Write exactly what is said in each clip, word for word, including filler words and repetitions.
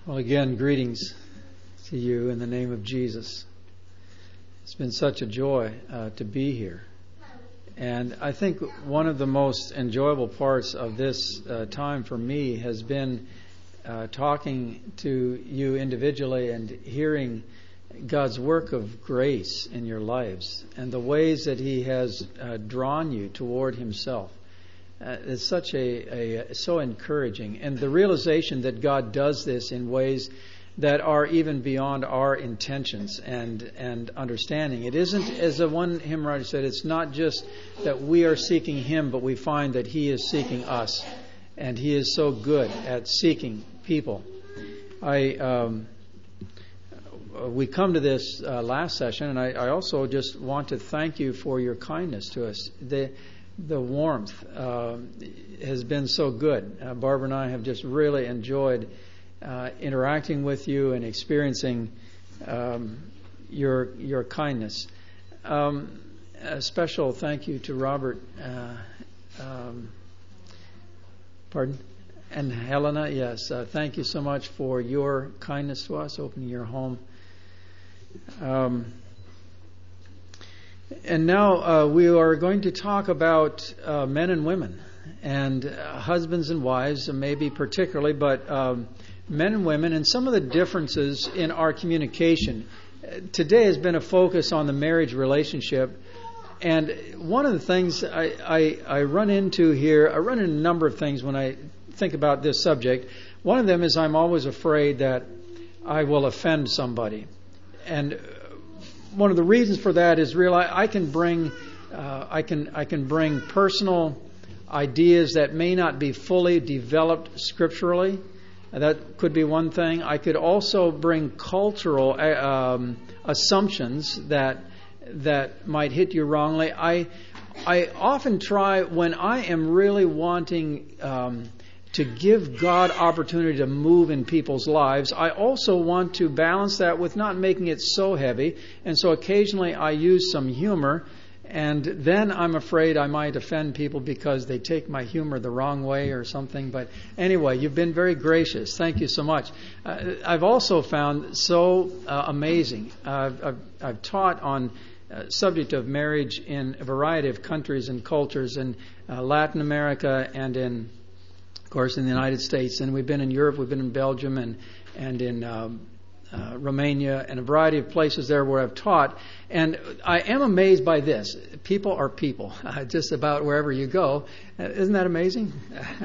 Well, again, greetings to you in the name of Jesus. It's been such a joy uh, to be here. And I think one of the most enjoyable parts of this uh, time for me has been uh, talking to you individually and hearing God's work of grace in your lives and the ways that He has uh, drawn you toward Himself. Uh, it's such a, a so encouraging, and the realization that God does this in ways that are even beyond our intentions and and understanding. It isn't, as the one hymn writer said, it's not just that we are seeking Him, but we find that He is seeking us, and He is so good at seeking people. I um, we come to this uh, last session, and I, I also just want to thank you for your kindness to us. The The warmth uh, has been so good. Uh, Barbara and I have just really enjoyed uh, interacting with you and experiencing um, your your kindness. Um, a special thank you to Robert, uh, um, pardon, and Helena. Yes, uh, thank you so much for your kindness to us, opening your home. Um, And now uh, we are going to talk about uh, men and women, and uh, husbands and wives, maybe particularly, but um, men and women, and some of the differences in our communication. Today has been a focus on the marriage relationship, and one of the things I, I, I run into here, I run into a number of things when I think about this subject. One of them is I'm always afraid that I will offend somebody, and one of the reasons for that is real. I, I can bring, uh, I can I can bring personal ideas that may not be fully developed scripturally. That could be one thing. I could also bring cultural um, assumptions that that might hit you wrongly. I I often try when I am really wanting Um, to give God opportunity to move in people's lives. I also want to balance that with not making it so heavy. And so occasionally I use some humor, and then I'm afraid I might offend people because they take my humor the wrong way or something. But anyway, you've been very gracious. Thank you so much. Uh, I've also found so uh, amazing. Uh, I've, I've taught on uh, subject of marriage in a variety of countries and cultures in uh, Latin America and in Of course, in the United States, and we've been in Europe, we've been in Belgium, and and in um, uh, Romania, and a variety of places there where I've taught. And I am amazed by this: people are people, uh, just about wherever you go. Uh, isn't that amazing?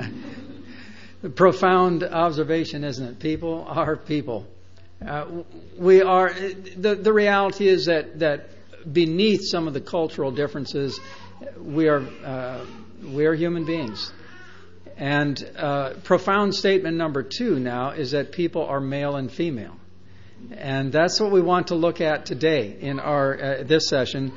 Profound observation, isn't it? People are people. Uh, we are. The the reality is that that beneath some of the cultural differences, we are uh, we are human beings. And uh, profound statement number two now is that people are male and female. And that's what we want to look at today in our uh, this session.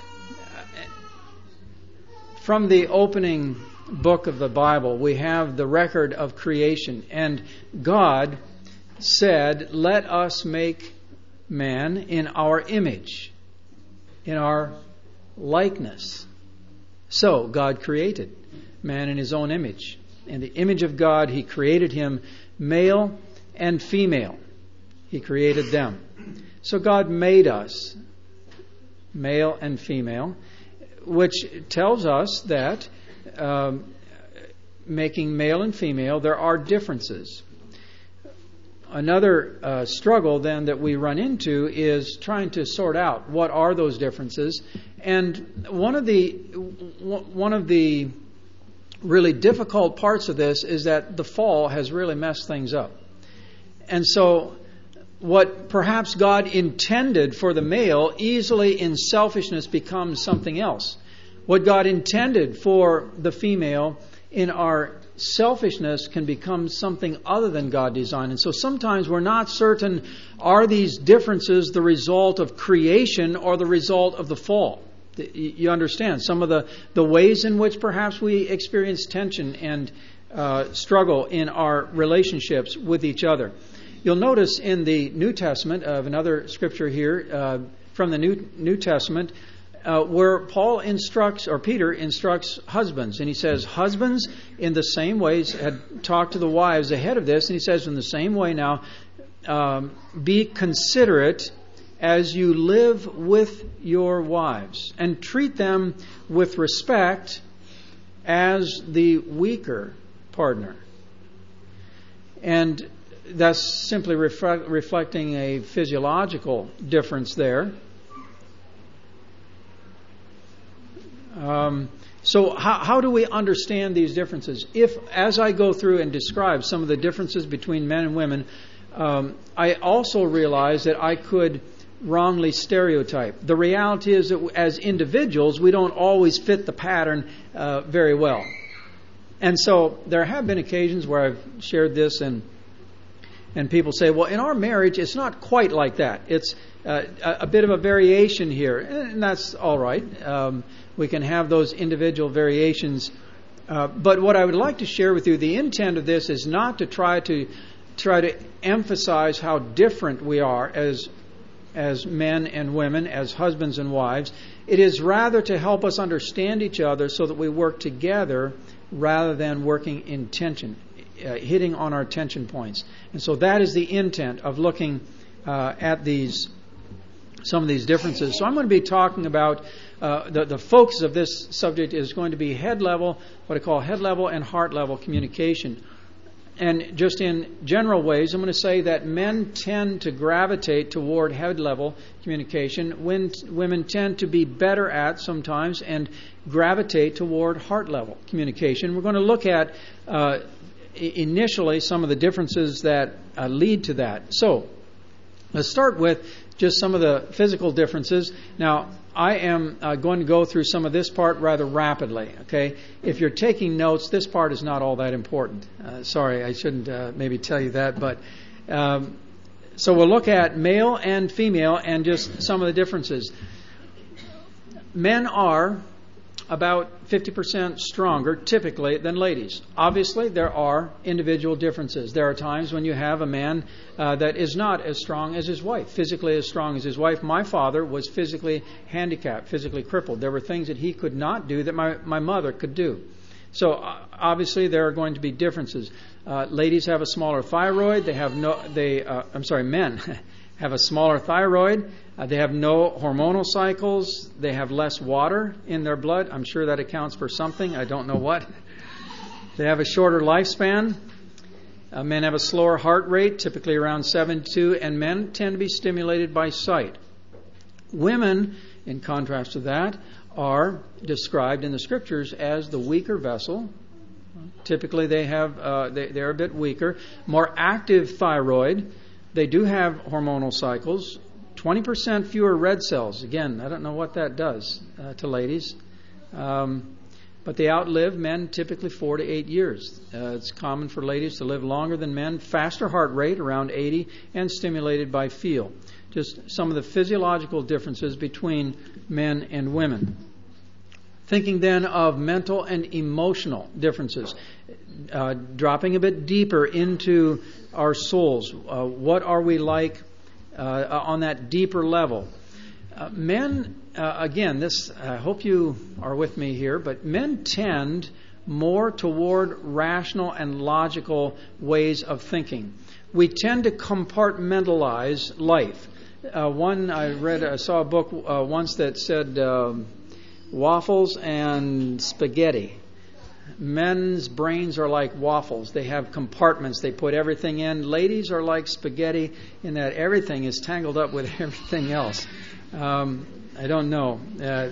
From the opening book of the Bible, we have the record of creation. And God said, "Let us make man in our image, in our likeness." So God created man in His own image. In the image of God, He created him, male and female. He created them. So God made us male and female, which tells us that um, making male and female, there are differences. Another uh, struggle then that we run into is trying to sort out what are those differences. And one of the one of the really difficult parts of this is that the fall has really messed things up. And so what perhaps God intended for the male easily in selfishness becomes something else. What God intended for the female in our selfishness can become something other than God designed. And so sometimes we're not certain, are these differences the result of creation or the result of the fall? You understand some of the, the ways in which perhaps we experience tension and uh, struggle in our relationships with each other. You'll notice in the New Testament, of another scripture here uh, from the New New Testament, uh, where Paul instructs, or Peter instructs husbands. And he says, husbands, in the same ways, had talked to the wives ahead of this. And he says, in the same way now, um, be considerate as you live with your wives, and treat them with respect as the weaker partner. And that's simply reflect, reflecting a physiological difference there. Um, so how, how do we understand these differences? If, as I go through and describe some of the differences between men and women, um, I also realize that I could wrongly stereotype. The reality is that as individuals, we don't always fit the pattern uh, very well. And so there have been occasions where I've shared this, and and people say, well, in our marriage, it's not quite like that. It's uh, a, a bit of a variation here, and that's all right. Um, we can have those individual variations. Uh, but what I would like to share with you, the intent of this is not to try to try to emphasize how different we are as as men and women, as husbands and wives. It is rather to help us understand each other so that we work together rather than working in tension, uh, hitting on our tension points. And so that is the intent of looking uh, at these, some of these differences. So I'm going to be talking about, uh, the, the focus of this subject is going to be head level, what I call head level and heart level communication. And just in general ways, I'm going to say that men tend to gravitate toward head-level communication, when women tend to be better at sometimes and gravitate toward heart-level communication. We're going to look at uh, initially some of the differences that uh, lead to that. So let's start with just some of the physical differences. Now, I am uh, going to go through some of this part rather rapidly, okay? If you're taking notes, this part is not all that important. Uh, sorry, I shouldn't uh, maybe tell you that, but um, so we'll look at male and female and just some of the differences. Men are about fifty percent stronger typically than ladies. Obviously, there are individual differences. There are times when you have a man uh, that is not as strong as his wife, physically as strong as his wife. My father was physically handicapped, physically crippled. There were things that he could not do that my, my mother could do. So uh, obviously, there are going to be differences. Uh, ladies have a smaller thyroid. They have no. They. Uh, I'm sorry, men have a smaller thyroid. Uh, they have no hormonal cycles. They have less water in their blood. I'm sure that accounts for something. I don't know what. They have a shorter lifespan. Uh, men have a slower heart rate, typically around seventy-two, and men tend to be stimulated by sight. Women, in contrast to that, are described in the Scriptures as the weaker vessel. Typically, they have uh, they, they're a bit weaker, more active thyroid. They do have hormonal cycles. twenty percent fewer red cells. Again, I don't know what that does uh, to ladies. Um, but they outlive men typically four to eight years. Uh, it's common for ladies to live longer than men. Faster heart rate, around eighty, and stimulated by feel. Just some of the physiological differences between men and women. Thinking then of mental and emotional differences. Uh, dropping a bit deeper into our souls. Uh, what are we like uh, on that deeper level? Uh, men, uh, again, this, I hope you are with me here, but men tend more toward rational and logical ways of thinking. We tend to compartmentalize life. Uh, one, I read, I saw a book uh, once that said um, waffles and spaghetti. Men's brains are like waffles. They have compartments. They put everything in. Ladies are like spaghetti in that everything is tangled up with everything else. Um, I don't know. Uh,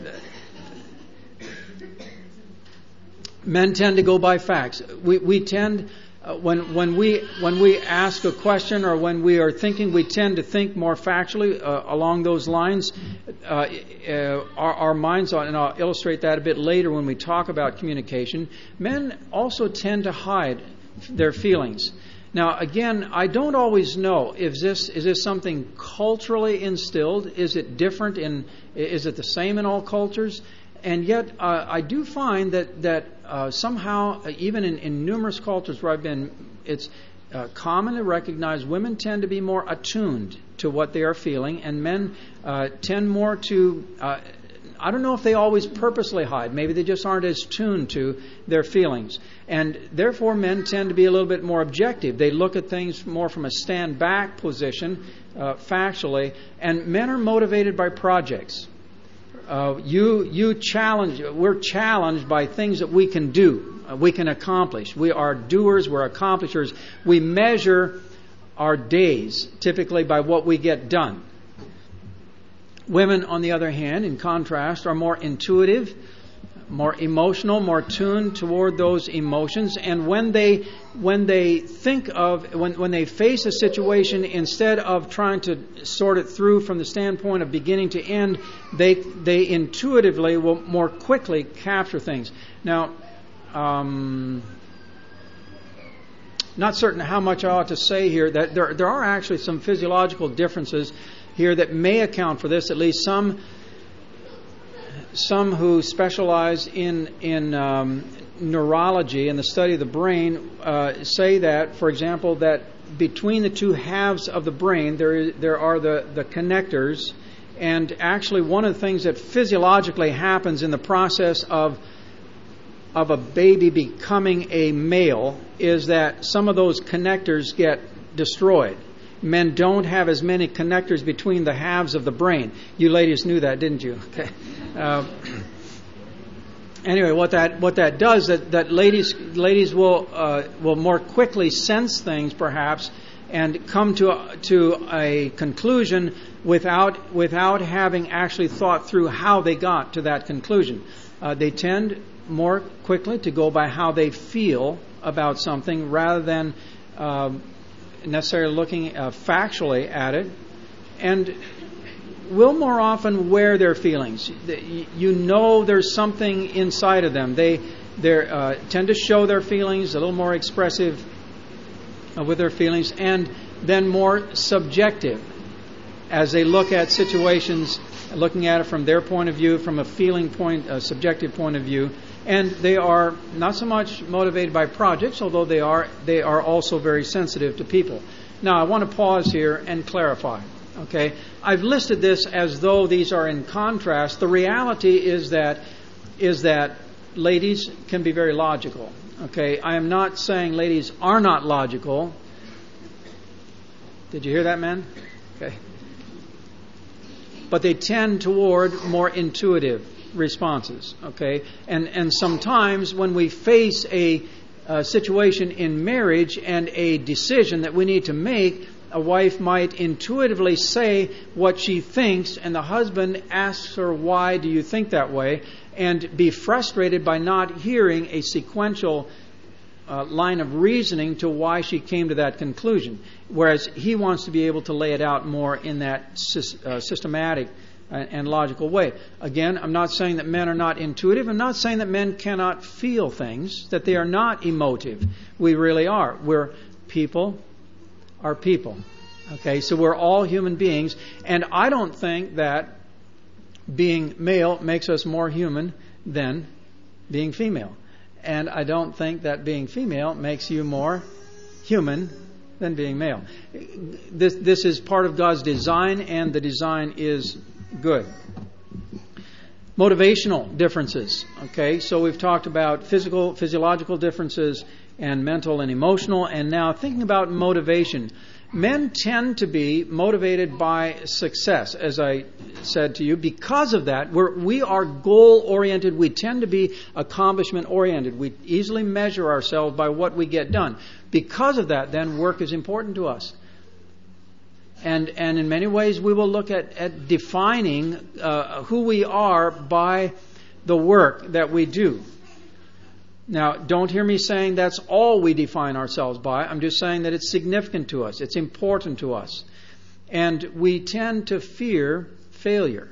men tend to go by facts. We we tend uh, when when we when we ask a question or when we are thinking, we tend to think more factually uh, along those lines. Uh, uh, our, our minds, and I'll illustrate that a bit later when we talk about communication. Men also tend to hide their feelings. Now, again, I don't always know if this is this something culturally instilled. Is it different in? Is it the same in all cultures? And yet, uh, I do find that that uh, somehow, uh, even in, in numerous cultures where I've been, it's uh, common to recognize women tend to be more attuned to what they are feeling, and men uh, tend more to, uh, I don't know if they always purposely hide. Maybe they just aren't as tuned to their feelings. And therefore, men tend to be a little bit more objective. They look at things more from a stand-back position, uh, factually. And men are motivated by projects. Uh, you you challenge. We're challenged by things that we can do, uh, we can accomplish. We are doers. We're accomplishers. We measure our days typically by what we get done. Women, on the other hand, in contrast, are more intuitive, more emotional, more tuned toward those emotions. And when they when they think of when when they face a situation, instead of trying to sort it through from the standpoint of beginning to end, they they intuitively will more quickly capture things. Now, um, not certain how much I ought to say here. That there there are actually some physiological differences here that may account for this. At least some some who specialize in in um, neurology and the study of the brain uh, say that, for example, that between the two halves of the brain there is, there are the, the connectors, and actually one of the things that physiologically happens in the process of of a baby becoming a male is that some of those connectors get destroyed. Men don't have as many connectors between the halves of the brain. You ladies knew that, didn't you? Okay. Uh, anyway, what that what that does that that ladies ladies will uh, will more quickly sense things perhaps and come to a, to a conclusion without without having actually thought through how they got to that conclusion. Uh, they tend more quickly to go by how they feel about something rather than Um, necessarily looking uh, factually at it, and will more often wear their feelings. You know there's something inside of them. They they uh, tend to show their feelings, a little more expressive uh, with their feelings, and then more subjective as they look at situations, looking at it from their point of view, from a feeling point, a subjective point of view. And they are not so much motivated by projects, although they are they are also very sensitive to people. Now, I want to pause here and clarify. Okay, I've listed this as though these are in contrast. The reality is that is that ladies can be very logical. Okay, I am not saying ladies are not logical. Did you hear that, man? Okay, but they tend toward more intuitive responses, okay? And and sometimes when we face a, a situation in marriage and a decision that we need to make, a wife might intuitively say what she thinks, and the husband asks her, why do you think that way? And be frustrated by not hearing a sequential uh, line of reasoning to why she came to that conclusion. Whereas he wants to be able to lay it out more in that sy- uh, systematic and logical way. Again, I'm not saying that men are not intuitive. I'm not saying that men cannot feel things, that they are not emotive. We really are. We're people are people. Okay, so we're all human beings. And I don't think that being male makes us more human than being female. And I don't think that being female makes you more human than being male. This, this is part of God's design, and the design is good. Motivational differences. Okay, so we've talked about physical, physiological differences and mental and emotional, and now thinking about motivation. Men tend to be motivated by success, as I said to you. Because of that, we're, we are goal-oriented. We tend to be accomplishment-oriented. We easily measure ourselves by what we get done. Because of that, then, work is important to us. And and in many ways, we will look at, at defining uh, who we are by the work that we do. Now, don't hear me saying that's all we define ourselves by. I'm just saying that it's significant to us. It's important to us. And we tend to fear failure.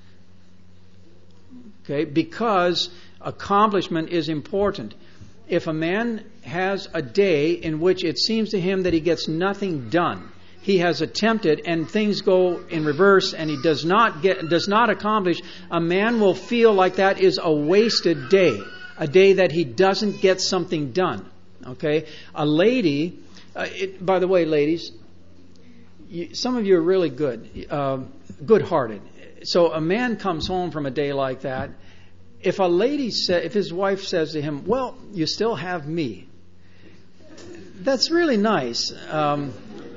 Okay, because accomplishment is important. If a man has a day in which it seems to him that he gets nothing done, he has attempted and things go in reverse and he does not get does not accomplish, a man will feel like that is a wasted day, a day that he doesn't get something done. Okay, a lady. Uh, it, by the way, ladies, you, some of you are really good, uh, good-hearted. so a man comes home from a day like that. If a lady sa- if his wife says to him, "Well, you still have me," that's really nice. Um,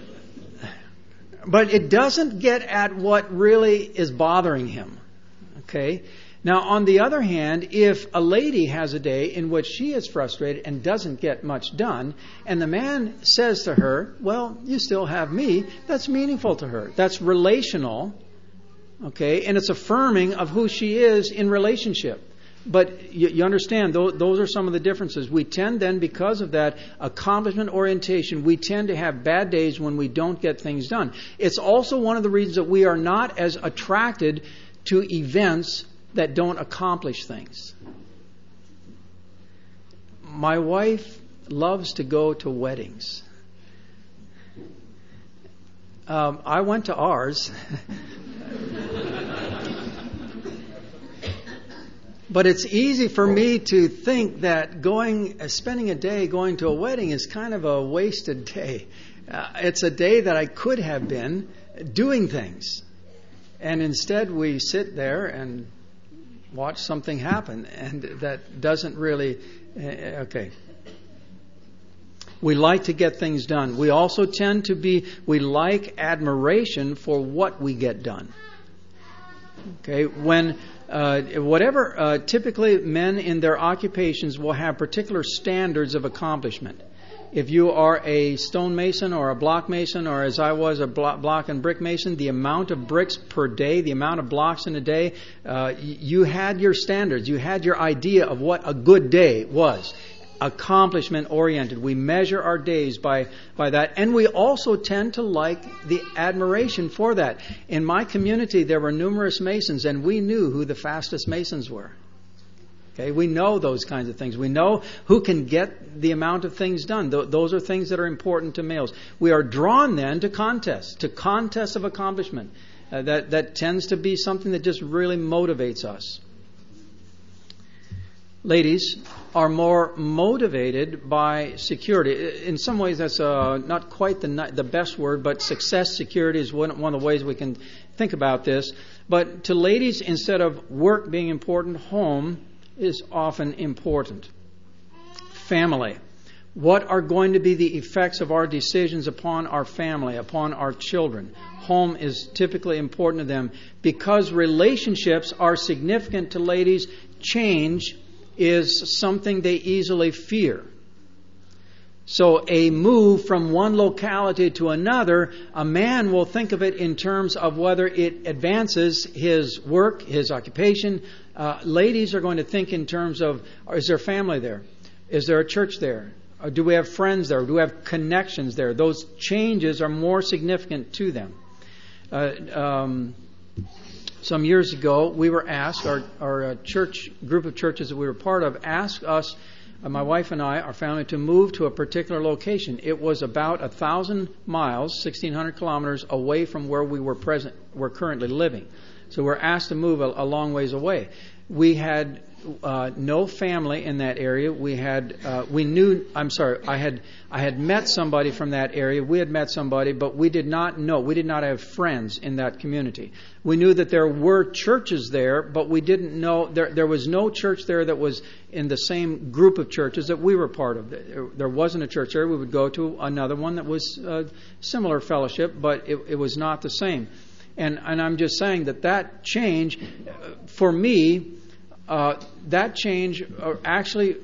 but it doesn't get at what really is bothering him. Okay? Now, on the other hand, if a lady has a day in which she is frustrated and doesn't get much done, and the man says to her, "Well, you still have me," that's meaningful to her. That's relational. Okay? And it's affirming of who she is in relationship. But you, you understand, those, those are some of the differences. We tend then, because of that accomplishment orientation, we tend to have bad days when we don't get things done. It's also one of the reasons that we are not as attracted to events that don't accomplish things. My wife loves to go to weddings. Um, I went to ours. But it's easy for me to think that going, uh, spending a day going to a wedding is kind of a wasted day. Uh, it's a day that I could have been doing things. And instead we sit there and watch something happen. And that doesn't really, uh, okay. We like to get things done. We also tend to be, we like admiration for what we get done. Okay, when uh, whatever, uh, typically men in their occupations will have particular standards of accomplishment. If you are a stonemason or a block mason, or as I was a block and brick mason, the amount of bricks per day, the amount of blocks in a day, uh, you had your standards. You had your idea of what a good day was. Accomplishment oriented. We measure our days by, by that. And we also tend to like the admiration for that. In my community, there were numerous masons, and we knew who the fastest masons were. Okay, we know those kinds of things. We know who can get the amount of things done. Th- those are things that are important to males. We are drawn then to contests, to contests of accomplishment. Uh, that, that tends to be something that just really motivates us. Ladies are more motivated by security. In some ways, that's uh, not quite the the best word, but success security is one, one of the ways we can think about this. But to ladies, instead of work being important, home is often important. Family. What are going to be the effects of our decisions upon our family, upon our children? Home is typically important to them. Because relationships are significant to ladies, change is something they easily fear. So a move from one locality to another, a man will think of it in terms of whether it advances his work, his occupation. Uh, ladies are going to think in terms of, is there family there? Is there a church there? Or do we have friends there? Do we have connections there? Those changes are more significant to them. Uh, um, Some years ago, we were asked, our, our church group of churches that we were part of, asked us, uh, my wife and I, our family, to move to a particular location. It was about a thousand miles, sixteen hundred kilometers away from where we were present, we're currently living. So we're asked to move a, a long ways away. We had uh, no family in that area. We had, uh, we knew. I'm sorry. I had, I had met somebody from that area. We had met somebody, but we did not know. We did not have friends in that community. We knew that there were churches there, but we didn't know there. There was no church there that was in the same group of churches that we were part of. There wasn't a church there. We would go to another one that was a similar fellowship, but it, it was not the same. And, and I'm just saying that that change, for me, uh, that change actually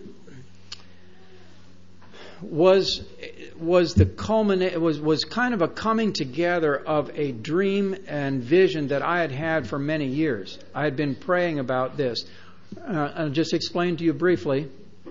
was was the culminate was was kind of a coming together of a dream and vision that I had had for many years. I had been praying about this. Uh, I'll just explain to you briefly.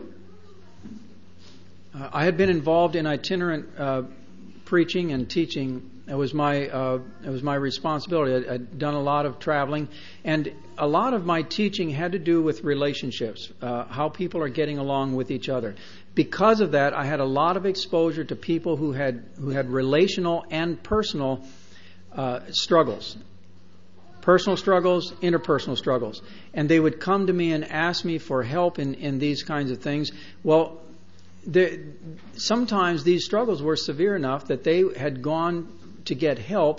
Uh, I had been involved in itinerant uh, preaching and teaching. It was my uh, it was my responsibility. I'd, I'd done a lot of traveling, and a lot of my teaching had to do with relationships, uh, how people are getting along with each other. Because of that, I had a lot of exposure to people who had who had relational and personal uh, struggles, personal struggles, interpersonal struggles, and they would come to me and ask me for help in, in these kinds of things. Well, there, sometimes these struggles were severe enough that they had gone to get help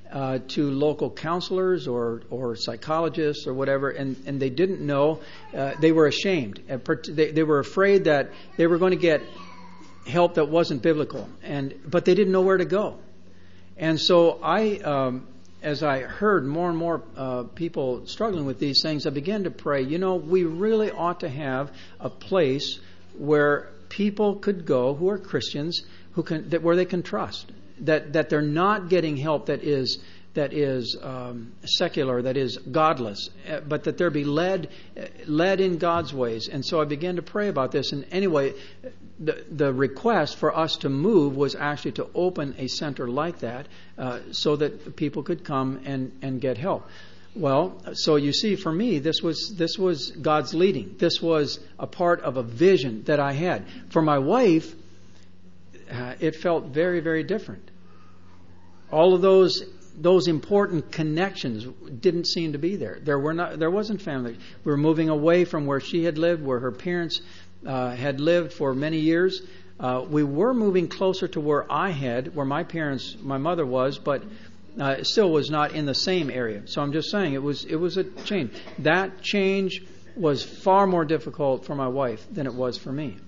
uh, to local counselors or, or psychologists or whatever, and, and they didn't know. Uh, they were ashamed. They, they were afraid that they were going to get help that wasn't biblical, and but they didn't know where to go. And so I, um, as I heard more and more uh, people struggling with these things, I began to pray, you know, we really ought to have a place where people could go who are Christians, who can that where they can trust that that they're not getting help that is that is um, secular, that is godless, but that they're be led led in God's ways. And so I began to pray about this. And anyway, the the request for us to move was actually to open a center like that, uh, so that people could come and and get help. Well, so you see, for me, this was this was God's leading. This was a part of a vision that I had. For my wife, uh, it felt very, very different. All of those those important connections didn't seem to be there. There were not. There wasn't family. We were moving away from where she had lived, where her parents uh, had lived for many years. Uh, we were moving closer to where I had, where my parents, my mother was, but. Uh, it still was not in the same area. So I'm just saying it was it was a change. That change was far more difficult for my wife than it was for me.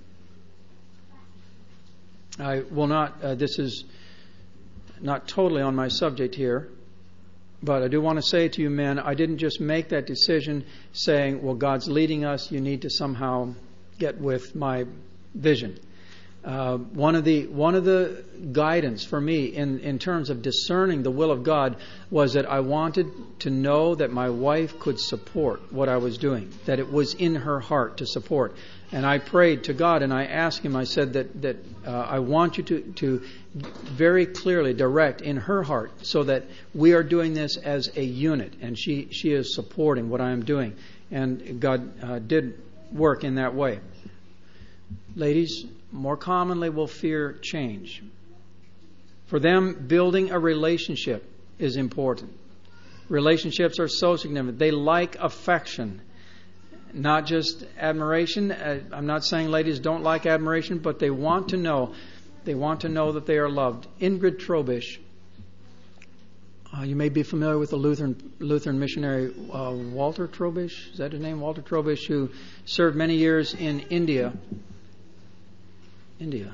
I will not, uh, this is not totally on my subject here, but I do want to say to you men, I didn't just make that decision saying, well, God's leading us, you need to somehow get with my vision. Uh, one of the one of the guidance for me in, in terms of discerning the will of God was that I wanted to know that my wife could support what I was doing, that it was in her heart to support. And I prayed to God and I asked Him, I said that, that uh, I want you to, to very clearly direct in her heart so that we are doing this as a unit and she, she is supporting what I am doing. And God uh, did work in that way. Ladies, more commonly will fear change. For them, building a relationship is important. Relationships are so significant. They like affection, not just admiration. I'm not saying ladies don't like admiration, but they want to know. They want to know that they are loved. Ingrid Trobisch, uh, you may be familiar with the Lutheran Lutheran missionary uh, Walter Trobisch. Is that his name? Walter Trobisch, who served many years in India. India.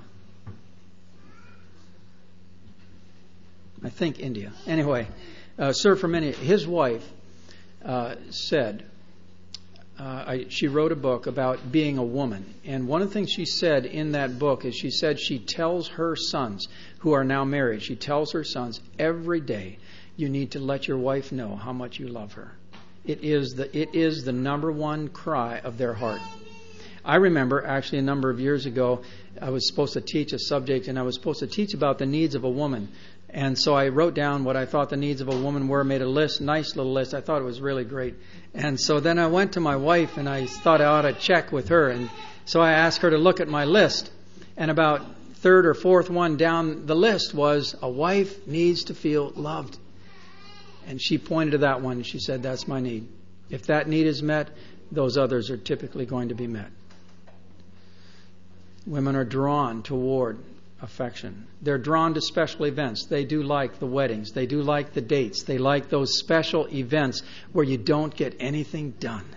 I think India. Anyway, uh, served for many. His wife uh, said, uh, I, she wrote a book about being a woman. And one of the things she said in that book is she said she tells her sons, who are now married, she tells her sons every day, you need to let your wife know how much you love her. It is the it is the number one cry of their heart. I remember actually a number of years ago, I was supposed to teach a subject and I was supposed to teach about the needs of a woman. And so I wrote down what I thought the needs of a woman were, made a list, nice little list. I thought it was really great. And so then I went to my wife and I thought I ought to check with her. And so I asked her to look at my list. And about third or fourth one down the list was a wife needs to feel loved. And she pointed to that one and she said, that's my need. If that need is met, those others are typically going to be met. Women are drawn toward affection. They're drawn to special events. They do like the weddings. They do like the dates. They like those special events where you don't get anything done.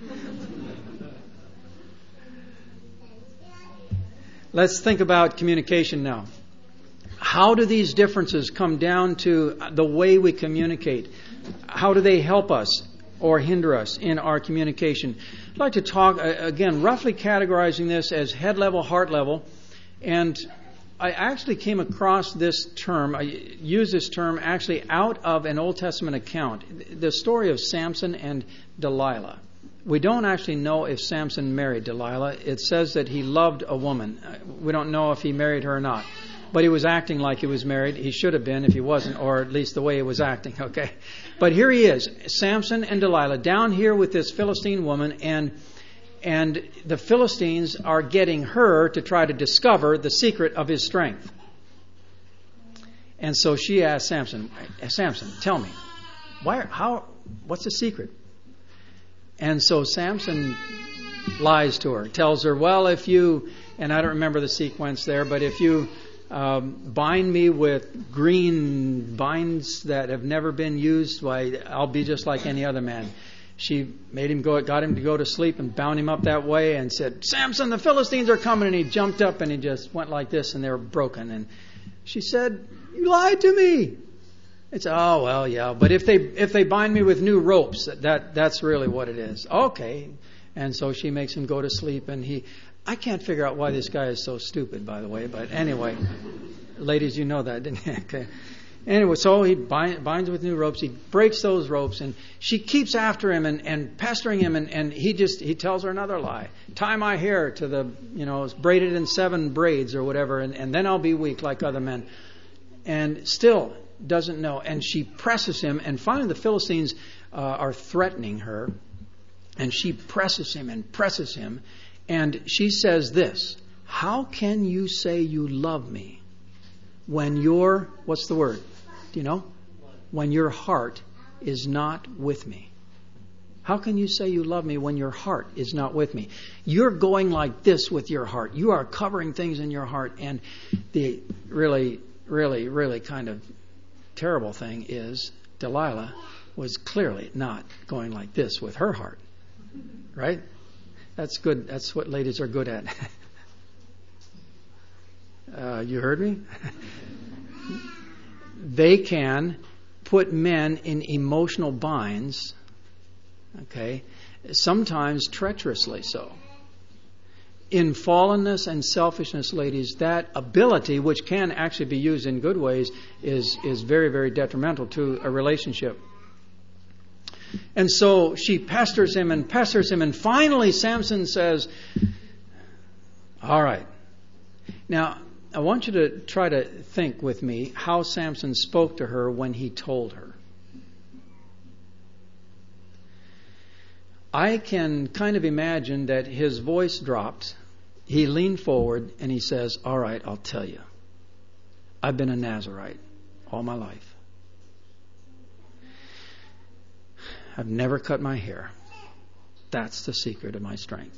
Let's think about communication now. How do these differences come down to the way we communicate? How do they help us or hinder us in our communication? I'd like to talk, again, roughly categorizing this as head level, heart level. And I actually came across this term, I use this term actually out of an Old Testament account. The story of Samson and Delilah. We don't actually know if Samson married Delilah. It says that he loved a woman. We don't know if he married her or not. But he was acting like he was married. He should have been if he wasn't, or at least the way he was acting, okay? But here he is, Samson and Delilah, down here with this Philistine woman, and and the Philistines are getting her to try to discover the secret of his strength. And so she asked Samson, Samson, tell me, why? How? What's the secret? And so Samson lies to her, tells her, well, if you, and I don't remember the sequence there, but if you Um, bind me with green binds that have never been used. Why, I'll be just like any other man. She made him go, got him to go to sleep and bound him up that way and said, Samson, the Philistines are coming. And he jumped up and he just went like this and they were broken. And she said, you lied to me. It's, oh, well, yeah. But if they if they bind me with new ropes, that that's really what it is. Okay. And so she makes him go to sleep and he... I can't figure out why this guy is so stupid, by the way. But anyway, ladies, you know that, didn't you? Okay. Anyway, so he bind, binds with new ropes. He breaks those ropes, and she keeps after him and, and pestering him. And, and he just he tells her another lie: tie my hair to the you know braided in seven braids or whatever, and, and then I'll be weak like other men. And still doesn't know. And she presses him, and finally the Philistines uh, are threatening her, and she presses him and presses him. And she says this, how can you say you love me when your, what's the word? Do you know? When your heart is not with me. How can you say you love me when your heart is not with me? You're going like this with your heart. You are covering things in your heart. And the really, really, really kind of terrible thing is Delilah was clearly not going like this with her heart. Right? That's good. That's what ladies are good at. uh, you heard me? They can put men in emotional binds, okay, sometimes treacherously so. In fallenness and selfishness, ladies, that ability, which can actually be used in good ways, is, is very, very detrimental to a relationship. And so she pesters him and pesters him. And finally, Samson says, all right. Now, I want you to try to think with me how Samson spoke to her when he told her. I can kind of imagine that his voice dropped. He leaned forward and he says, all right, I'll tell you. I've been a Nazirite all my life. I've never cut my hair. That's the secret of my strength.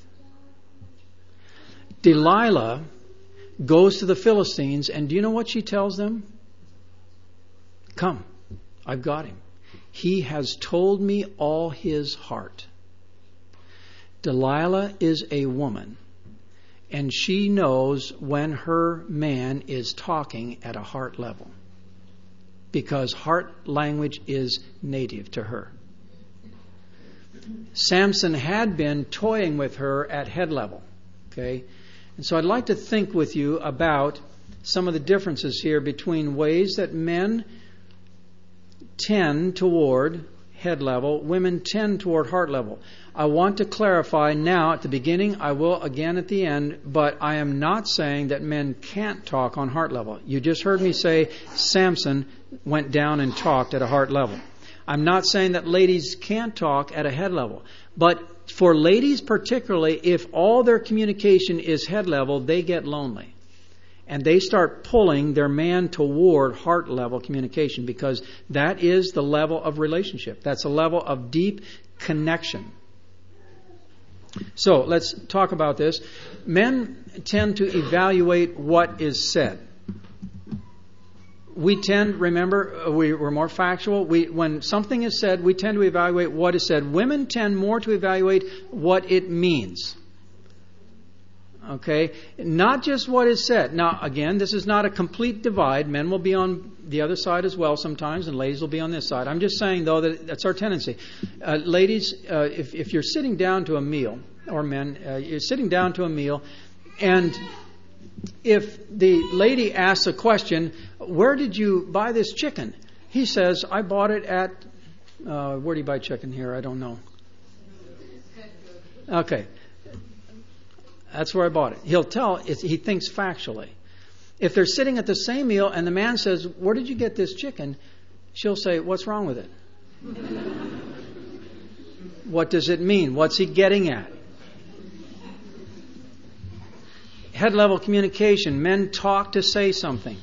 Delilah goes to the Philistines, and do you know what she tells them? Come, I've got him. He has told me all his heart. Delilah is a woman, and she knows when her man is talking at a heart level, because heart language is native to her. Samson had been toying with her at head level. Okay? And so I'd like to think with you about some of the differences here between ways that men tend toward head level, women tend toward heart level. I want to clarify now at the beginning, I will again at the end, but I am not saying that men can't talk on heart level. You just heard me say Samson went down and talked at a heart level. I'm not saying that ladies can't talk at a head level. But for ladies particularly, if all their communication is head level, they get lonely. And they start pulling their man toward heart level communication, because that is the level of relationship. That's a level of deep connection. So let's talk about this. Men tend to evaluate what is said. We tend, remember, we, we're more factual. We, when something is said, we tend to evaluate what is said. Women tend more to evaluate what it means. Okay? Not just what is said. Now, again, this is not a complete divide. Men will be on the other side as well sometimes, and ladies will be on this side. I'm just saying, though, that that's our tendency. Uh, ladies, uh, if, if you're sitting down to a meal, or men, uh, you're sitting down to a meal, and if the lady asks a question, where did you buy this chicken? He says, I bought it at, uh, where do you buy chicken here? I don't know. Okay. That's where I bought it. He'll tell, he thinks factually. If they're sitting at the same meal and the man says, where did you get this chicken? She'll say, what's wrong with it? What does it mean? What's he getting at? Head level communication. Men talk to say something.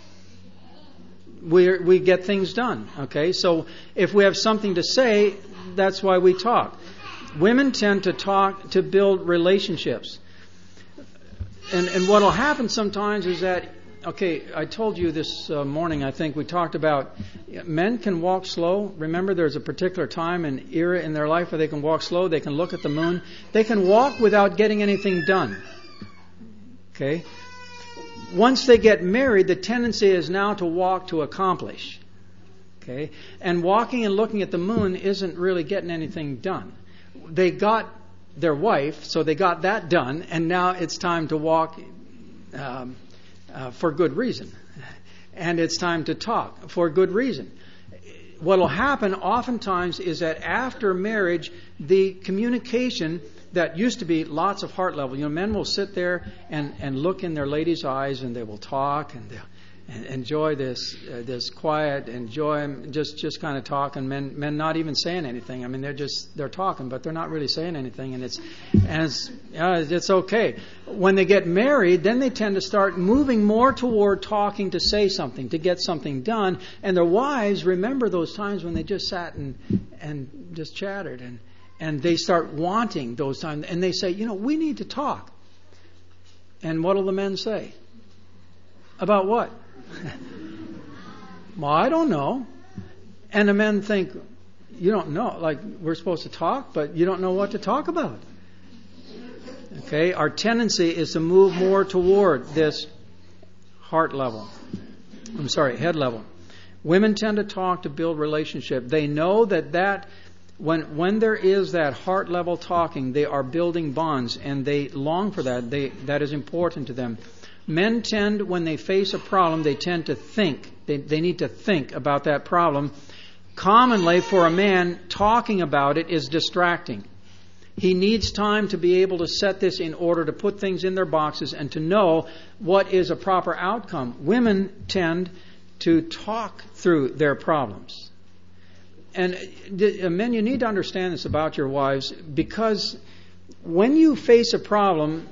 We we get things done. Okay, so if we have something to say, that's why we talk. Women tend to talk to build relationships. And and what will happen sometimes is that, okay, I told you this uh, morning, I think we talked about men can walk slow. Remember, there's a particular time and era in their life where they can walk slow. They can look at the moon. They can walk without getting anything done. Okay? Once they get married, the tendency is now to walk to accomplish. Okay? And walking and looking at the moon isn't really getting anything done. They got their wife, so they got that done, and now it's time to walk um, uh, for good reason. And it's time to talk for good reason. What will happen oftentimes is that after marriage, the communication that used to be lots of heart level, you know, men will sit there and, and look in their ladies' eyes, and they will talk, and they'll and enjoy this uh, this quiet, enjoy just just kind of talking. Men men not even saying anything. I mean, they're just they're talking, but they're not really saying anything, and it's and it's uh, it's okay. When they get married, then they tend to start moving more toward talking to say something, to get something done, and their wives remember those times when they just sat and and just chattered, and and they start wanting those times, and they say, you know, we need to talk. And what will the men say? About what? Well, I don't know. And the men think, you don't know. Like, we're supposed to talk, but you don't know what to talk about. Okay? Our tendency is to move more toward this heart level. I'm sorry, head level. Women tend to talk to build relationship. They know that that when when there is that heart level talking, they are building bonds, and they long for that. They that is important to them. Men tend, when they face a problem, they tend to think. They, they need to think about that problem. Commonly, for a man, talking about it is distracting. He needs time to be able to set this in order, to put things in their boxes, and to know what is a proper outcome. Women tend to talk through their problems. And uh, men, you need to understand this about your wives, because when you face a problem,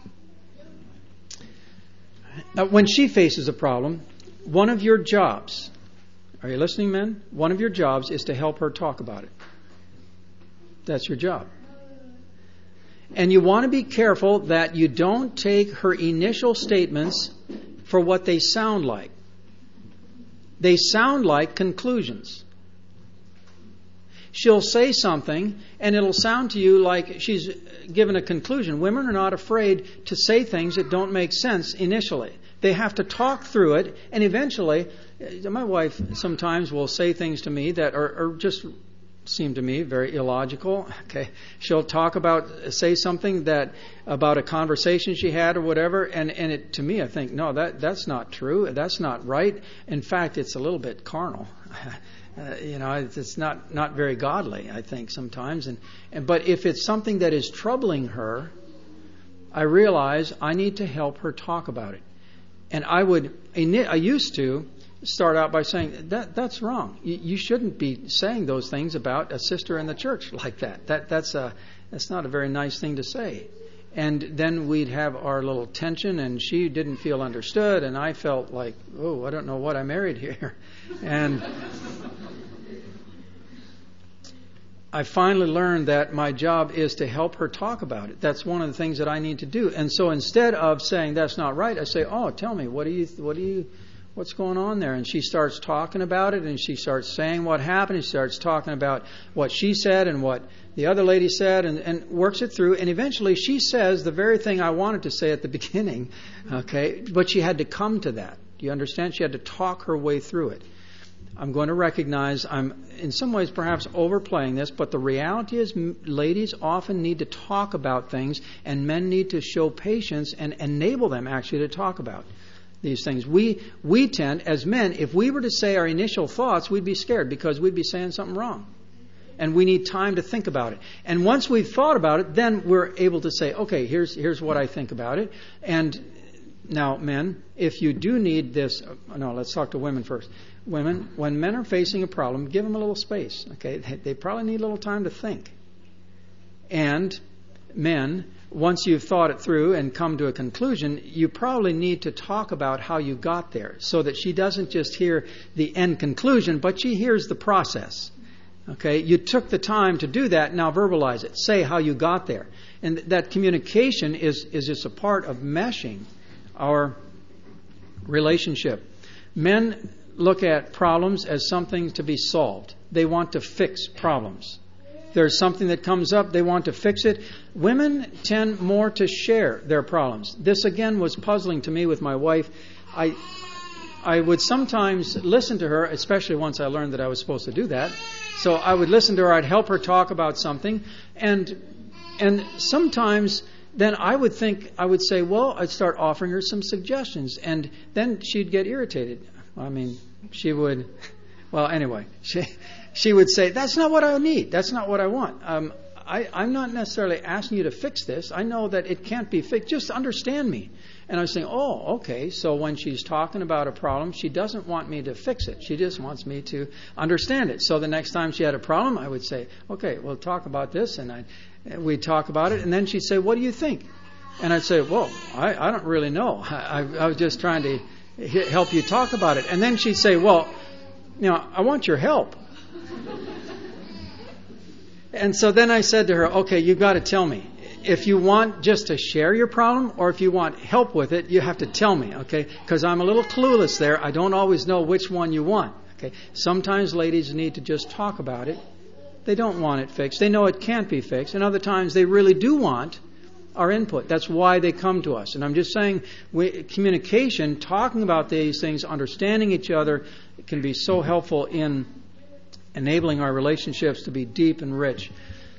Uh, when she faces a problem, one of your jobs, are you listening, men? One of your jobs is to help her talk about it. That's your job. And you want to be careful that you don't take her initial statements for what they sound like. They sound like conclusions. She'll say something, and it'll sound to you like she's given a conclusion. Women are not afraid to say things that don't make sense initially. They have to talk through it, and eventually, my wife sometimes will say things to me that are, are just seem to me very illogical. Okay, she'll talk about, say something that about a conversation she had or whatever, and and it to me, I think, no, that that's not true. That's not right. In fact, it's a little bit carnal. Uh, you know, it's, it's not, not very godly, I think, sometimes. And, and but if it's something that is troubling her, I realize I need to help her talk about it. And I would, I used to start out by saying, that that's wrong. You, you shouldn't be saying those things about a sister in the church like that. That that's a that's not a very nice thing to say. And then we'd have our little tension, and she didn't feel understood, and I felt like, oh, I don't know what I married here. And I finally learned that my job is to help her talk about it. That's one of the things that I need to do. And so instead of saying that's not right, I say, oh, tell me, what do you, what do you, what's going on there? And she starts talking about it, and she starts saying what happened. And she starts talking about what she said and what the other lady said, and, and works it through. And eventually she says the very thing I wanted to say at the beginning, okay, but she had to come to that. Do you understand? She had to talk her way through it. I'm going to recognize I'm in some ways perhaps overplaying this, but the reality is ladies often need to talk about things, and men need to show patience and enable them actually to talk about these things. We we tend, as men, if we were to say our initial thoughts, we'd be scared because we'd be saying something wrong. And we need time to think about it. And once we've thought about it, then we're able to say, okay, here's here's what I think about it. And now, men, if you do need this, no, let's talk to women first. Women, when men are facing a problem, give them a little space. Okay, they, they probably need a little time to think. And men, once you've thought it through and come to a conclusion, you probably need to talk about how you got there, so that she doesn't just hear the end conclusion, but she hears the process. Okay, you took the time to do that. Now verbalize it. Say how you got there, and that communication is is just a part of meshing our Relationship. Men look at problems as something to be solved. They want to fix problems. There's something that comes up, they want to fix it. Women tend more to share their problems. This again was puzzling to me with my wife. I I would sometimes listen to her, especially once I learned that I was supposed to do that. So I would listen to her, I'd help her talk about something, and and sometimes then I would think, I would say, well, I'd start offering her some suggestions, and then she'd get irritated. I mean, she would, well, anyway, she she would say, that's not what I need, that's not what I want. Um, I, I'm not necessarily asking you to fix this. I know that it can't be fixed. Just understand me. And I was saying, oh, okay, so when she's talking about a problem, she doesn't want me to fix it. She just wants me to understand it. So the next time she had a problem, I would say, okay, we'll talk about this. And I, we'd talk about it. And then she'd say, what do you think? And I'd say, well, I, I don't really know. I, I was just trying to help you talk about it. And then she'd say, well, you know, I want your help. And so then I said to her, okay, you've got to tell me. If you want just to share your problem or if you want help with it, you have to tell me, okay? Because I'm a little clueless there. I don't always know which one you want, okay? Sometimes ladies need to just talk about it. They don't want it fixed. They know it can't be fixed. And other times they really do want our input. That's why they come to us. And I'm just saying, we, communication, talking about these things, understanding each other, can be so helpful in enabling our relationships to be deep and rich.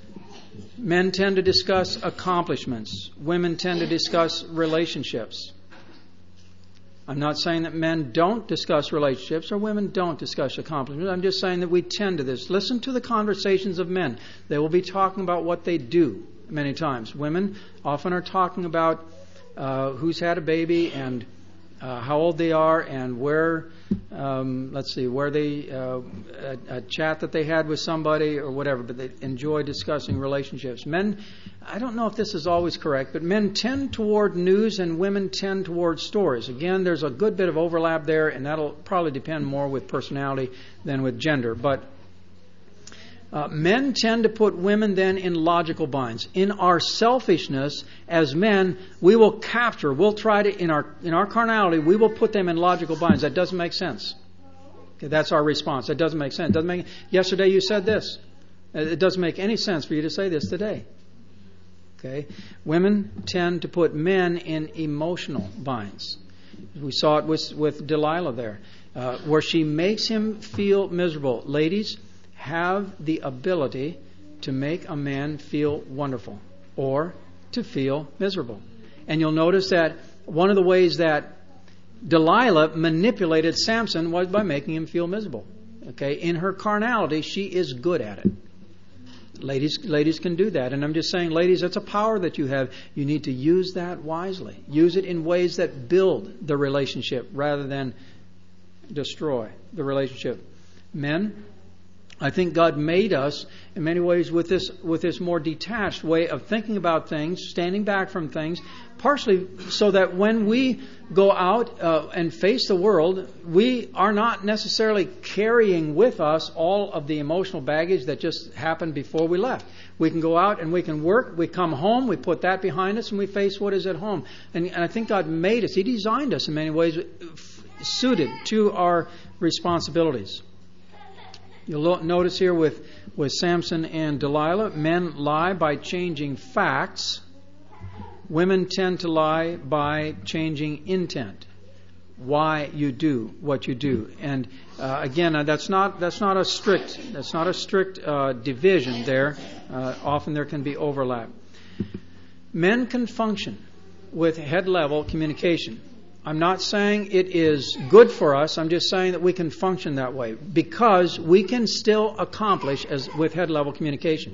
Men tend to discuss accomplishments. Women tend to discuss relationships. I'm not saying that men don't discuss relationships or women don't discuss accomplishments. I'm just saying that we tend to this. Listen to the conversations of men. They will be talking about what they do many times. Women often are talking about uh, who's had a baby and uh, how old they are and where, um, let's see, where they, uh, a, a chat that they had with somebody or whatever, but they enjoy discussing relationships. Men, I don't know if this is always correct, but men tend toward news and women tend toward stories. Again, there's a good bit of overlap there, and that'll probably depend more with personality than with gender. But Uh, men tend to put women then in logical binds. In our selfishness as men, we will capture, we'll try to, in our in our carnality, we will put them in logical binds. That doesn't make sense. Okay, that's our response. That doesn't make sense. Doesn't make. Yesterday you said this. It doesn't make any sense for you to say this today. Okay, women tend to put men in emotional binds. We saw it with with Delilah there, uh, where she makes him feel miserable. Ladies, have the ability to make a man feel wonderful or to feel miserable. And you'll notice that one of the ways that Delilah manipulated Samson was by making him feel miserable. Okay, in her carnality, she is good at it. Ladies, ladies can do that. And I'm just saying, ladies, that's a power that you have. You need to use that wisely. Use it in ways that build the relationship rather than destroy the relationship. Men, I think God made us in many ways with this with this more detached way of thinking about things, standing back from things, partially so that when we go out uh, and face the world, we are not necessarily carrying with us all of the emotional baggage that just happened before we left. We can go out and we can work, we come home, we put that behind us, and we face what is at home. And, and I think God made us, He designed us in many ways suited to our responsibilities. You'll notice here with, with Samson and Delilah, men lie by changing facts. Women tend to lie by changing intent. Why you do what you do. And uh, again, uh, that's not that's not a strict that's not a strict uh, division there. Uh, often there can be overlap. Men can function with head level communication. I'm not saying it is good for us. I'm just saying that we can function that way because we can still accomplish as with head level communication.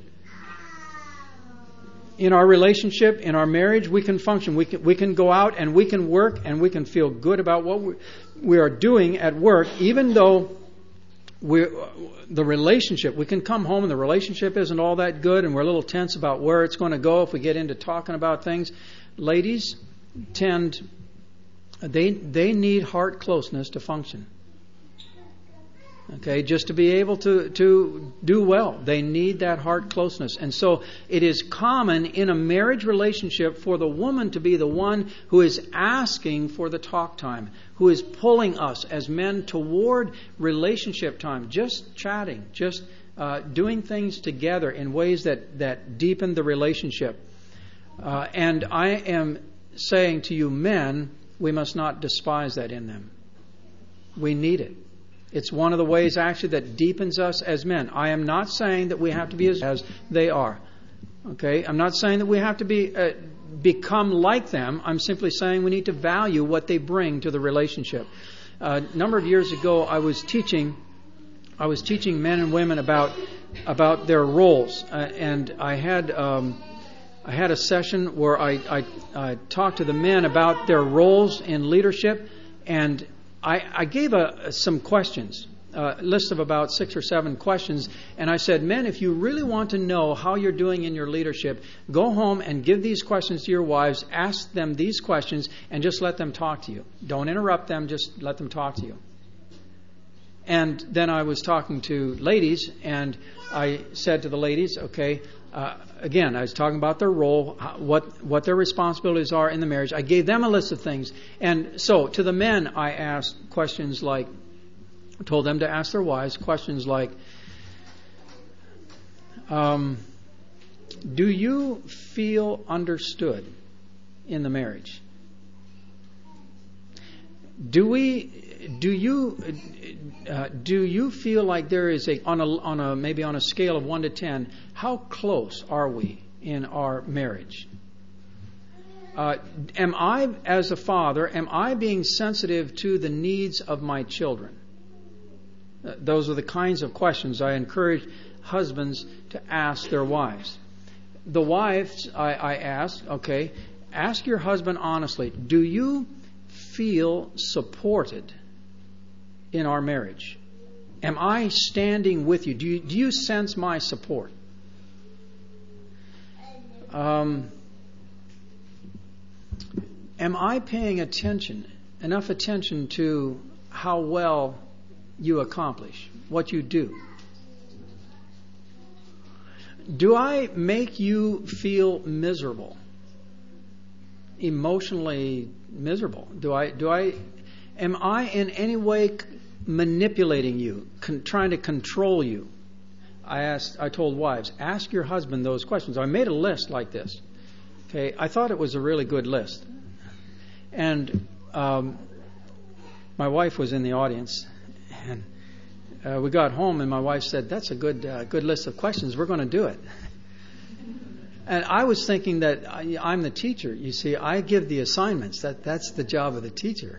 In our relationship, in our marriage, we can function. We can, we can go out and we can work and we can feel good about what we, we are doing at work, even though we the relationship, we can come home and the relationship isn't all that good and we're a little tense about where it's going to go if we get into talking about things. Ladies tend... They they need heart closeness to function. Okay, just to be able to, to do well. They need that heart closeness. And so it is common in a marriage relationship for the woman to be the one who is asking for the talk time, who is pulling us as men toward relationship time, just chatting, just uh, doing things together in ways that, that deepen the relationship. Uh, and I am saying to you men, we must not despise that in them. We need it. It's one of the ways actually that deepens us as men. I am not saying that we have to be as, as they are. Okay? I'm not saying that we have to be uh, become like them. I'm simply saying we need to value what they bring to the relationship. Uh, a number of years ago, I was teaching I was teaching men and women about about their roles, uh, and I had um, I had a session where I, I, I talked to the men about their roles in leadership, and I, I gave a, some questions, a list of about six or seven questions, and I said, men, if you really want to know how you're doing in your leadership, go home and give these questions to your wives, ask them these questions, and just let them talk to you. Don't interrupt them, just let them talk to you. And then I was talking to ladies, and I said to the ladies, okay, uh, again, I was talking about their role, what what their responsibilities are in the marriage. I gave them a list of things. And so to the men, I asked questions like, I told them to ask their wives questions like, um, do you feel understood in the marriage? Do we... Do you uh, do you feel like there is a on a on a maybe on a scale of one to ten, how close are we in our marriage? Uh, am I, as a father, am I being sensitive to the needs of my children? Uh, those are the kinds of questions I encourage husbands to ask their wives. The wives, I, I ask, okay, ask your husband honestly, do you feel supported in our marriage? Am I standing with you? Do you, do you sense my support? Um, am I paying attention, enough attention to how well you accomplish, what you do? Do I make you feel miserable? Emotionally miserable? Do I, do I, am I in any way manipulating you, con- trying to control you? I asked, I told wives, ask your husband those questions. I made a list like this. Okay, I thought it was a really good list. And um, my wife was in the audience, and uh, we got home, and my wife said, that's a good, uh, good list of questions. We're going to do it. And I was thinking that I, I'm the teacher. You see, I give the assignments. That that's the job of the teacher.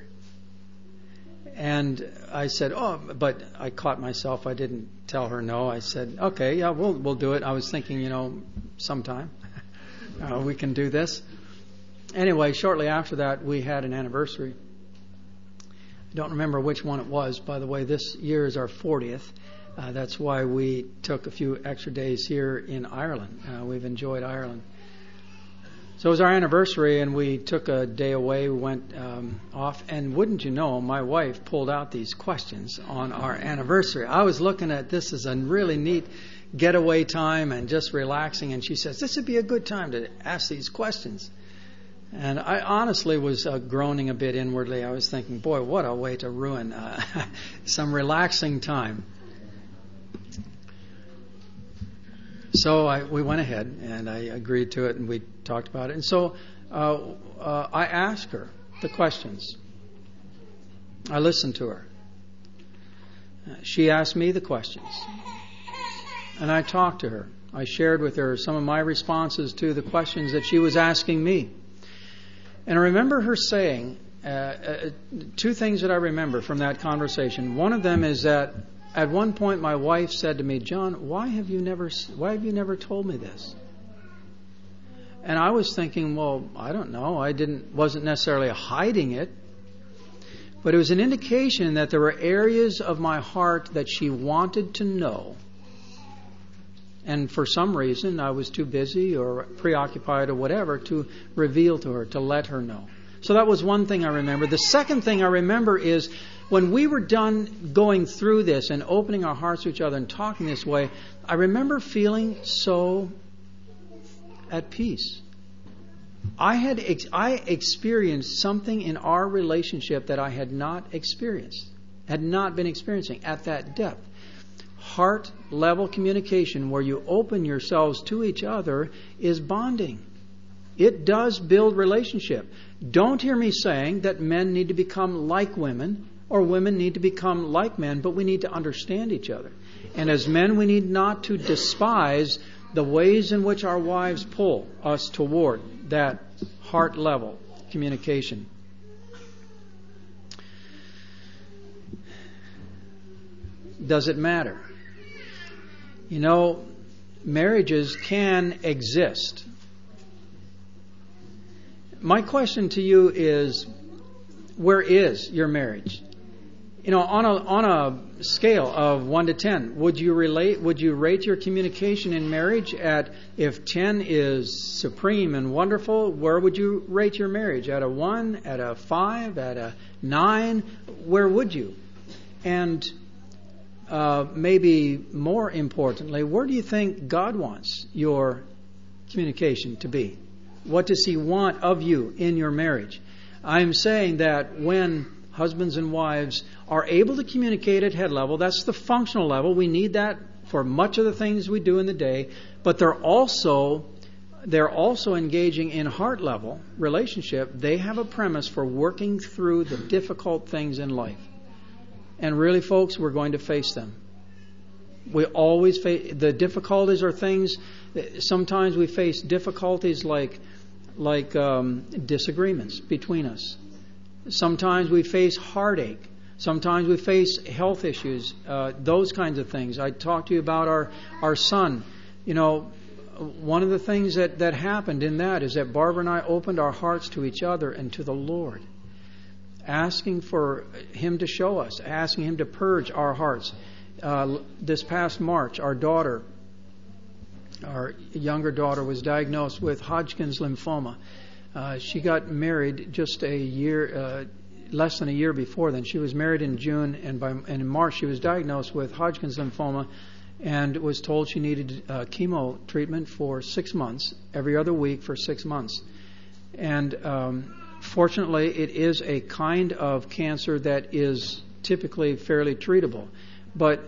And I said, oh, but I caught myself. I didn't tell her no. I said, okay, yeah, we'll we'll do it. I was thinking, you know, sometime uh, we can do this. Anyway, shortly after that, we had an anniversary. I don't remember which one it was. By the way, this year is our fortieth. Uh, that's why we took a few extra days here in Ireland. Uh, we've enjoyed Ireland. So it was our anniversary, and we took a day away. We went um, off, and wouldn't you know, my wife pulled out these questions on our anniversary. I was looking at this as a really neat getaway time and just relaxing, and she says, this would be a good time to ask these questions. And I honestly was uh, groaning a bit inwardly. I was thinking, boy, what a way to ruin uh, some relaxing time. So I, we went ahead, and I agreed to it, and we talked about it. And so uh, uh, I asked her the questions. I listened to her. Uh, she asked me the questions. And I talked to her. I shared with her some of my responses to the questions that she was asking me. And I remember her saying uh, uh, two things that I remember from that conversation. One of them is that at one point, my wife said to me, John, why have you never why have you never told me this? And I was thinking, well, I don't know. I didn't wasn't necessarily hiding it, but it was an indication that there were areas of my heart that she wanted to know. And for some reason, I was too busy or preoccupied or whatever to reveal to her, to let her know. So that was one thing I remember. The second thing I remember is when we were done going through this and opening our hearts to each other and talking this way, I remember feeling so at peace. I had ex- I experienced something in our relationship that I had not experienced, had not been experiencing at that depth. Heart level communication where you open yourselves to each other is bonding. It does build relationship. Don't hear me saying that men need to become like women or women need to become like men, but we need to understand each other. And as men, we need not to despise the ways in which our wives pull us toward that heart level communication. Does it matter? You know, marriages can exist. My question to you is, where is your marriage? You know, on a on a scale of one to ten, would you relate? Would you rate your communication in marriage at, if ten is supreme and wonderful, where would you rate your marriage? At a one, at a five, at a nine? Where would you? And uh, maybe more importantly, where do you think God wants your communication to be? What does He want of you in your marriage? I'm saying that when husbands and wives are able to communicate at head level, that's the functional level. We need that for much of the things we do in the day. But they're also they're also engaging in heart level relationship. They have a premise for working through the difficult things in life. And really, folks, we're going to face them. We always face the difficulties are things. Sometimes we face difficulties like like um, disagreements between us. Sometimes we face heartache. Sometimes we face health issues, uh, those kinds of things. I talked to you about our, our son. You know, one of the things that, that happened in that is that Barbara and I opened our hearts to each other and to the Lord, asking for Him to show us, asking Him to purge our hearts. Uh, this past March, our daughter, our younger daughter, was diagnosed with Hodgkin's lymphoma. Uh, she got married just a year, uh, less than a year before then. She was married in June, and by and in March she was diagnosed with Hodgkin's lymphoma, and was told she needed uh, chemo treatment for six months, every other week for six months. And um, fortunately, it is a kind of cancer that is typically fairly treatable. But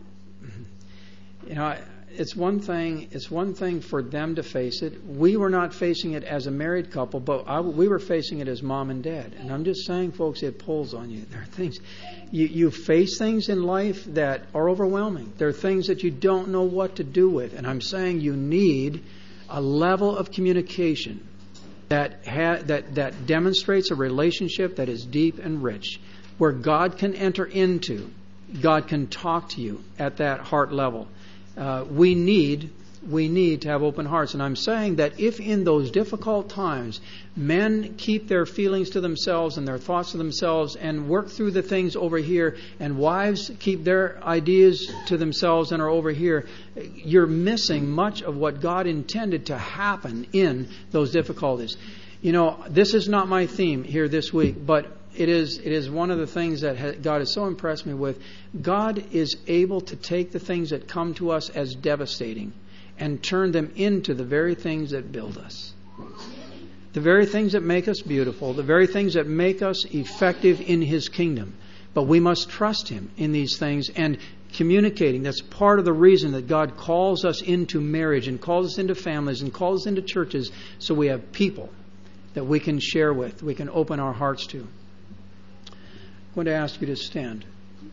you know, it's one thing. It's one thing for them to face it. We were not facing it as a married couple, but I, we were facing it as mom and dad. And I'm just saying, folks, it pulls on you. There are things you, you face things in life that are overwhelming. There are things that you don't know what to do with. And I'm saying you need a level of communication that ha- that that demonstrates a relationship that is deep and rich, where God can enter into. God can talk to you at that heart level. Uh, we need we need to have open hearts. And I'm saying that if in those difficult times men keep their feelings to themselves and their thoughts to themselves and work through the things over here, and wives keep their ideas to themselves and are over here, you're missing much of what God intended to happen in those difficulties. You know, this is not my theme here this week, but It is it is one of the things that God has so impressed me with. God is able to take the things that come to us as devastating and turn them into the very things that build us. The very things that make us beautiful, the very things that make us effective in His kingdom. But we must trust Him in these things and communicating. That's part of the reason that God calls us into marriage and calls us into families and calls us into churches, so we have people that we can share with, we can open our hearts to. I'm going to ask you to stand.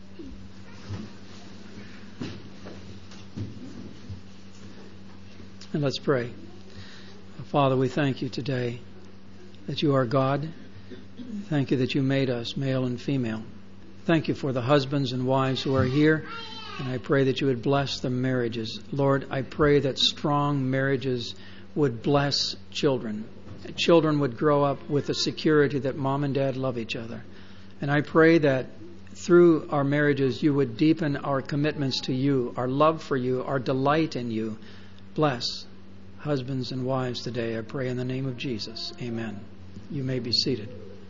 And let's pray. Father, we thank you today that you are God. Thank you that you made us male and female. Thank you for the husbands and wives who are here. And I pray that you would bless the marriages. Lord, I pray that strong marriages would bless children. Children would grow up with the security that mom and dad love each other. And I pray that through our marriages, you would deepen our commitments to you, our love for you, our delight in you. Bless husbands and wives today, I pray in the name of Jesus. Amen. You may be seated.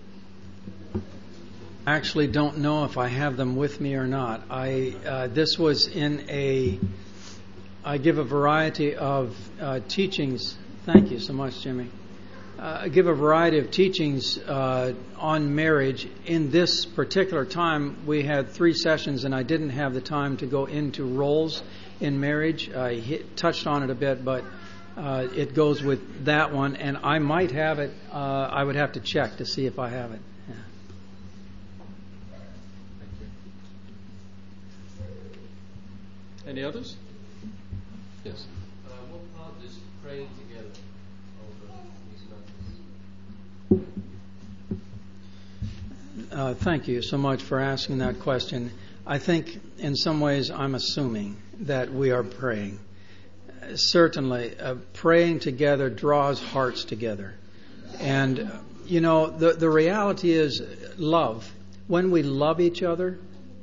actually don't know if I have them with me or not. I uh, this was in a. I give a variety of uh, teachings. Thank you so much, Jimmy. Uh, I give a variety of teachings uh, on marriage. In this particular time, we had three sessions, and I didn't have the time to go into roles in marriage. I hit, touched on it a bit, but uh, it goes with that one, and I might have it. Uh, I would have to check to see if I have it. Yeah. Any others? Yes. Uh, what part is praying together over these matters? Uh, thank you so much for asking that question. I think in some ways I'm assuming that we are praying. Uh, certainly, uh, praying together draws hearts together. And, uh, you know, the, the reality is love. When we love each other,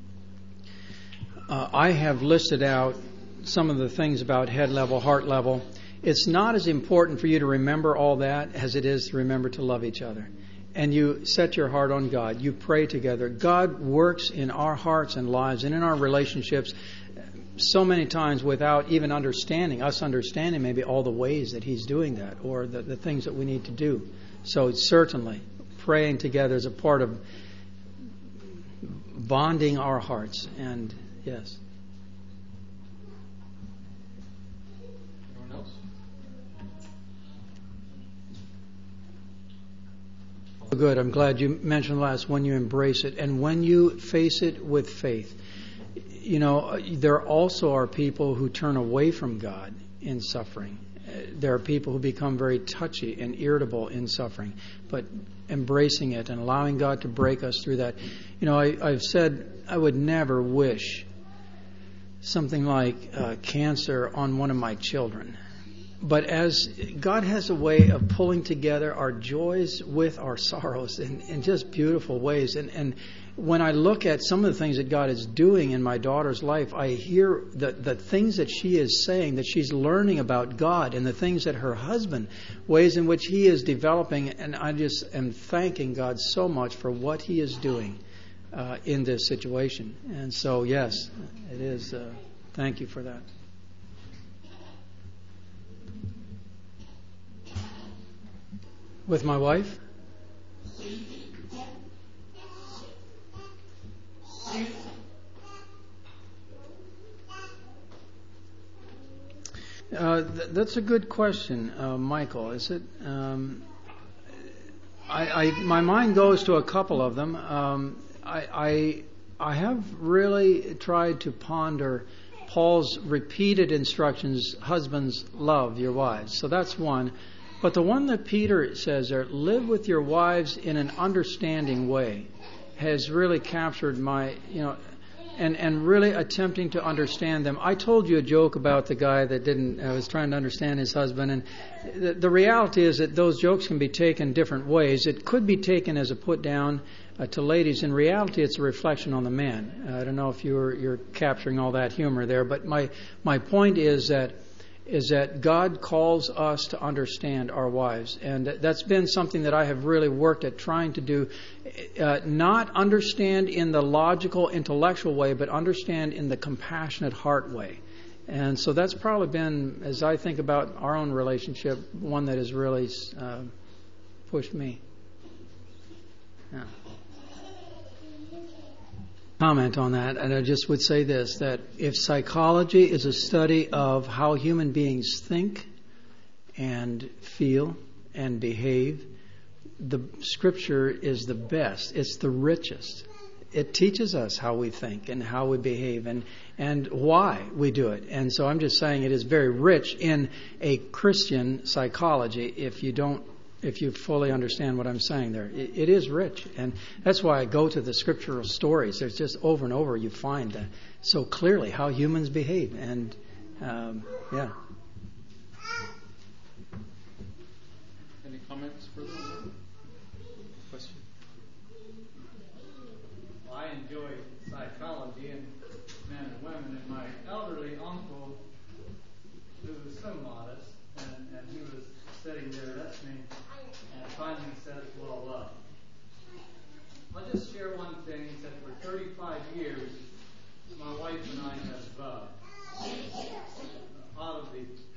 uh, I have listed out some of the things about head level, heart level. It's not as important for you to remember all that as it is to remember to love each other. And you set your heart on God. You pray together. God works in our hearts and lives and in our relationships so many times without even understanding, us understanding maybe all the ways that He's doing that or the, the things that we need to do. So certainly, praying together is a part of bonding our hearts. And yes. Good. I'm glad you mentioned last when you embrace it and when you face it with faith. You know, there also are people who turn away from God in suffering. There are people who become very touchy and irritable in suffering, but embracing it and allowing God to break us through that. You know, I, I've said I would never wish something like uh, cancer on one of my children. But as God has a way of pulling together our joys with our sorrows in, in just beautiful ways. And, and when I look at some of the things that God is doing in my daughter's life, I hear the, the things that she is saying, that she's learning about God and the things that her husband, ways in which he is developing. And I just am thanking God so much for what He is doing uh, in this situation. And so, yes, it is. Uh, thank you for that. With my wife? Uh, th- that's a good question, uh, Michael. Is it? Um, I, I my mind goes to a couple of them. Um, I, I I have really tried to ponder Paul's repeated instructions: husbands, love your wives. So that's one. But the one that Peter says there, live with your wives in an understanding way, has really captured my, you know, and, and really attempting to understand them. I told you a joke about the guy that didn't, uh, was trying to understand his husband. And the, the reality is that those jokes can be taken different ways. It could be taken as a put down uh, to ladies. In reality, it's a reflection on the man. Uh, I don't know if you're, you're capturing all that humor there. But my, my point is that is that God calls us to understand our wives. And that's been something that I have really worked at trying to do. Uh, not understand in the logical, intellectual way, but understand in the compassionate heart way. And so that's probably been, as I think about our own relationship, one that has really uh, pushed me. Yeah. Comment on that, and I just would say this, that if psychology is a study of how human beings think and feel and behave, the Scripture is the best. It's the richest. It teaches us how we think and how we behave and, and why we do it. And so I'm just saying it is very rich in a Christian psychology if you don't If you fully understand what I'm saying there. It, it is rich. And that's why I go to the scriptural stories. There's just over and over you find that so clearly how humans behave. And, um, yeah. Any comments further on that? Question? Well, I enjoy psychology and men and women. And my elderly uncle, who was so modest, and, and he was sitting there listening, and finally says, well, uh, I'll just share one thing. He said for thirty-five years, my wife and I have, uh, out of the